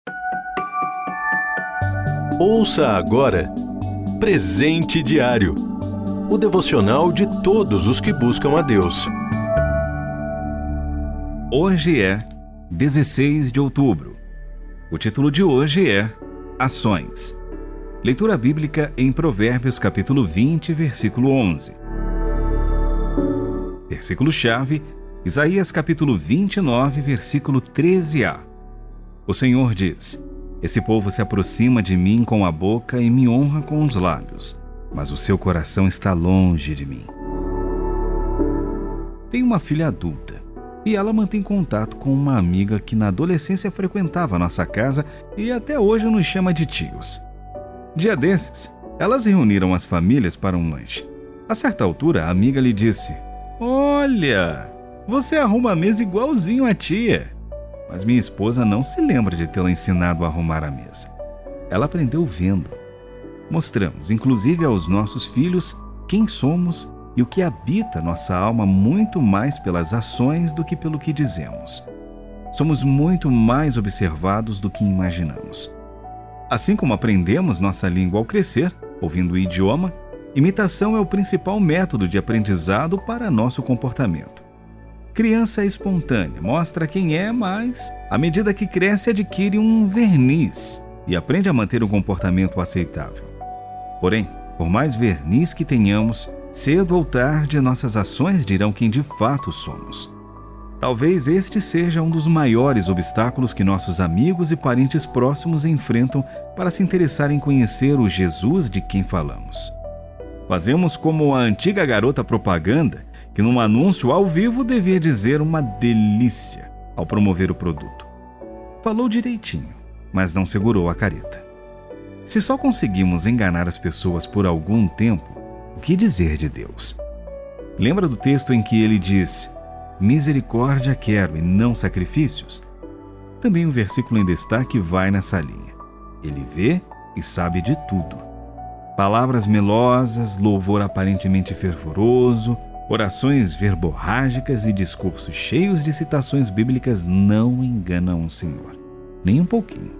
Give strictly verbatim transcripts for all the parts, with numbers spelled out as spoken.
Ouça agora Presente Diário, o devocional de todos os que buscam a Deus. Hoje é dezesseis de outubro. O título de hoje é Ações. Leitura bíblica em Provérbios capítulo vinte, versículo onze. Versículo-chave, Isaías capítulo vinte e nove, versículo treze a. O Senhor diz: Esse povo se aproxima de mim com a boca e me honra com os lábios, mas o seu coração está longe de mim. Tenho uma filha adulta e ela mantém contato com uma amiga que na adolescência frequentava a nossa casa e até hoje nos chama de tios. Dia desses, elas reuniram as famílias para um lanche. A certa altura, a amiga lhe disse: Olha, você arruma a mesa igualzinho a tia. Mas minha esposa não se lembra de tê-la ensinado a arrumar a mesa. Ela aprendeu vendo. Mostramos, inclusive aos nossos filhos, quem somos e o que habita nossa alma muito mais pelas ações do que pelo que dizemos. Somos muito mais observados do que imaginamos. Assim como aprendemos nossa língua ao crescer, ouvindo o idioma, imitação é o principal método de aprendizado para nosso comportamento. Criança espontânea mostra quem é, mas, à medida que cresce, adquire um verniz e aprende a manter um comportamento aceitável. Porém, por mais verniz que tenhamos, cedo ou tarde nossas ações dirão quem de fato somos. Talvez este seja um dos maiores obstáculos que nossos amigos e parentes próximos enfrentam para se interessar em conhecer o Jesus de quem falamos. Fazemos como a antiga garota propaganda, que num anúncio ao vivo devia dizer uma delícia ao promover o produto. Falou direitinho, mas não segurou a careta. Se só conseguimos enganar as pessoas por algum tempo, o que dizer de Deus? Lembra do texto em que ele diz: Misericórdia quero e não sacrifícios? Também o versículo em destaque vai nessa linha. Ele vê e sabe de tudo. Palavras melosas, louvor aparentemente fervoroso, orações verborrágicas e discursos cheios de citações bíblicas não enganam o Senhor, nem um pouquinho.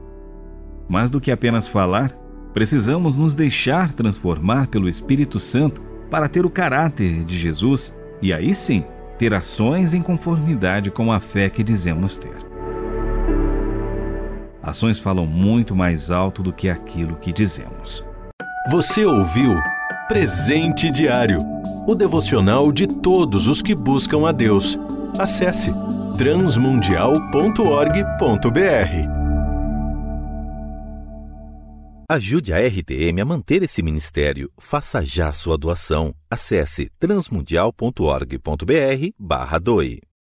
Mais do que apenas falar, precisamos nos deixar transformar pelo Espírito Santo para ter o caráter de Jesus e aí sim, ter ações em conformidade com a fé que dizemos ter. Ações falam muito mais alto do que aquilo que dizemos. Você ouviu Presente Diário, o devocional de todos os que buscam a Deus. Acesse transmundial ponto org ponto br. Ajude a R T M a manter esse ministério. Faça já sua doação. Acesse transmundial ponto org ponto br barra doe.